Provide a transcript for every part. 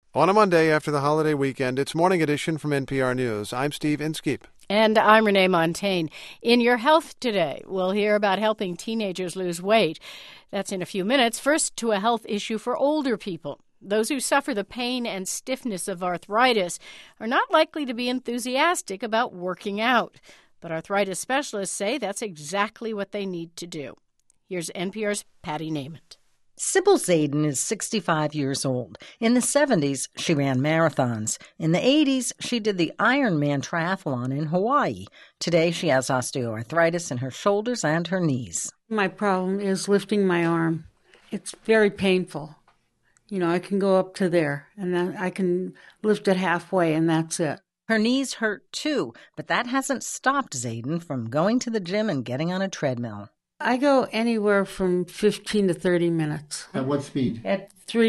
On a Monday after the holiday weekend, it's Morning Edition from NPR News. I'm Steve Inskeep. And I'm Renee Montaigne. In Your Health today, we'll hear about helping teenagers lose weight. That's in a few minutes. First, to a health issue for older people. Those who suffer the pain and stiffness of arthritis are not likely to be enthusiastic about working out. But arthritis specialists say that's exactly what they need to do. Here's NPR's Patty Nament. Sybil Zayden is 65 years old. In the 70s, she ran marathons. In the 80s, she did the Ironman triathlon in Hawaii. Today, she has osteoarthritis in her shoulders and her knees. My problem is lifting my arm. It's very painful. I can go up to there, and then I can lift it halfway, and that's it. Her knees hurt, too, but that hasn't stopped Zayden from going to the gym and getting on a treadmill. I go anywhere from 15 to 30 minutes. At what speed? At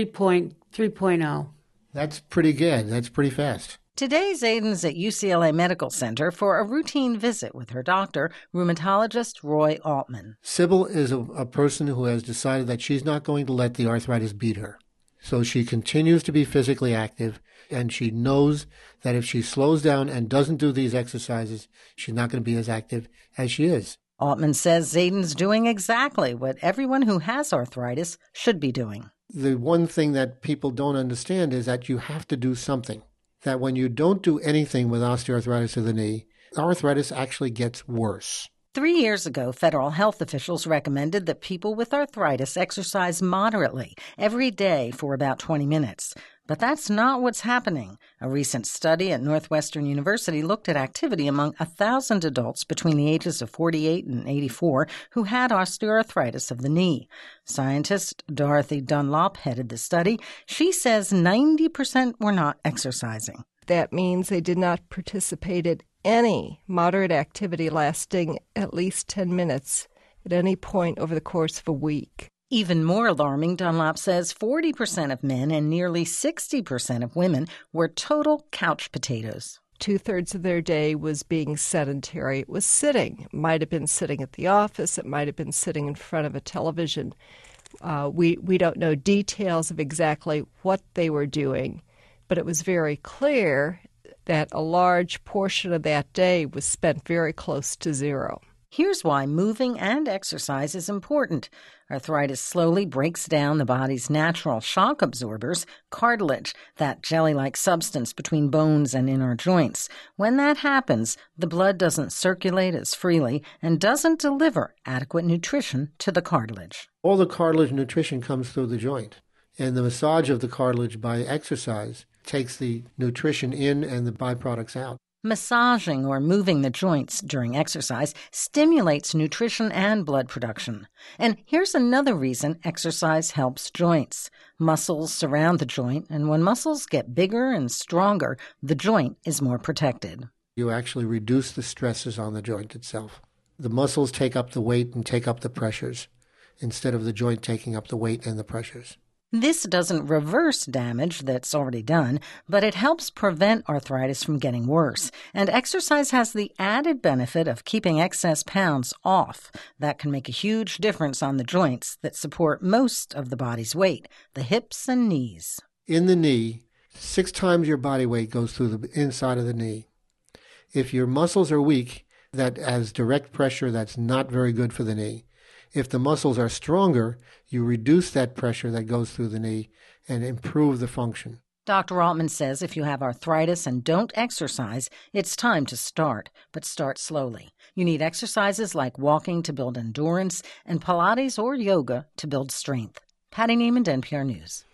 3.0. That's pretty good. That's pretty fast. Today, Zayden's at UCLA Medical Center for a routine visit with her doctor, rheumatologist Roy Altman. Sybil is a person who has decided that she's not going to let the arthritis beat her. So she continues to be physically active, and she knows that if she slows down and doesn't do these exercises, she's not going to be as active as she is. Altman says Zayden's doing exactly what everyone who has arthritis should be doing. The one thing that people don't understand is that you have to do something. That when you don't do anything with osteoarthritis of the knee, arthritis actually gets worse. 3 years ago, federal health officials recommended that people with arthritis exercise moderately every day for about 20 minutes. But that's not what's happening. A recent study at Northwestern University looked at activity among 1,000 adults between the ages of 48 and 84 who had osteoarthritis of the knee. Scientist Dorothy Dunlop headed the study. She says 90% were not exercising. That means they did not participate in any moderate activity lasting at least 10 minutes at any point over the course of a week. Even more alarming, Dunlop says 40% of men and nearly 60% of women were total couch potatoes. 2/3 of their day was being sedentary. It was sitting. It might have been sitting at the office. It might have been sitting in front of a television. We don't know details of exactly what they were doing, but it was very clear that a large portion of that day was spent very close to zero. Here's why moving and exercise is important. Arthritis slowly breaks down the body's natural shock absorbers, cartilage, that jelly-like substance between bones and in our joints. When that happens, the blood doesn't circulate as freely and doesn't deliver adequate nutrition to the cartilage. All the cartilage nutrition comes through the joint, and the massage of the cartilage by exercise takes the nutrition in and the byproducts out. Massaging or moving the joints during exercise stimulates nutrition and blood production. And here's another reason exercise helps joints. Muscles surround the joint, and when muscles get bigger and stronger, the joint is more protected. You actually reduce the stresses on the joint itself. The muscles take up the weight and take up the pressures, instead of the joint taking up the weight and the pressures. This doesn't reverse damage that's already done, but it helps prevent arthritis from getting worse. And exercise has the added benefit of keeping excess pounds off. That can make a huge difference on the joints that support most of the body's weight, the hips and knees. In the knee, 6 times your body weight goes through the inside of the knee. If your muscles are weak, that has direct pressure that's not very good for the knee. If the muscles are stronger, you reduce that pressure that goes through the knee and improve the function. Dr. Altman says if you have arthritis and don't exercise, it's time to start, but start slowly. You need exercises like walking to build endurance and Pilates or yoga to build strength. Patty Nament, NPR News.